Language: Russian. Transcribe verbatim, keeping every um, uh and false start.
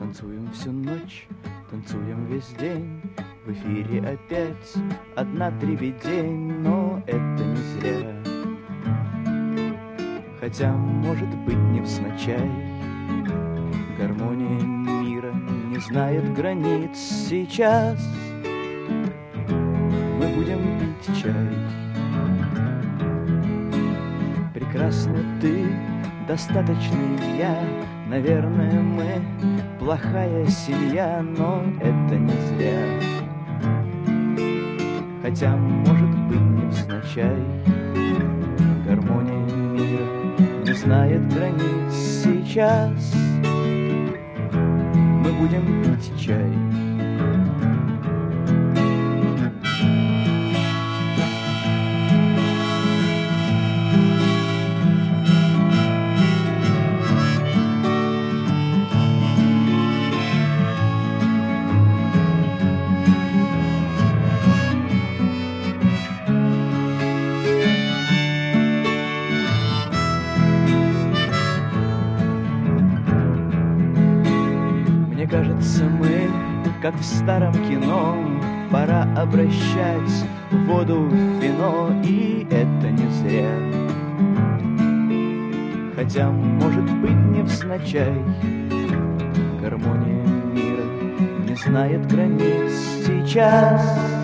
Танцуем всю ночь, танцуем весь день. В эфире опять одна дребедень, но это не зря. Хотя, может быть, невзначай, гармония мира не знает границ. Сейчас мы будем пить чай. Прекрасна ты, достаточный я. Наверное, мы плохая семья, но это не зря. Хотя, может быть, невзначай, гармония мира не знает границ. Сейчас мы будем пить чай. Мне кажется, мы, как в старом кино, пора обращать воду в вино, и это не зря. Хотя, может быть, невзначай, гармония мира не знает границ. Сейчас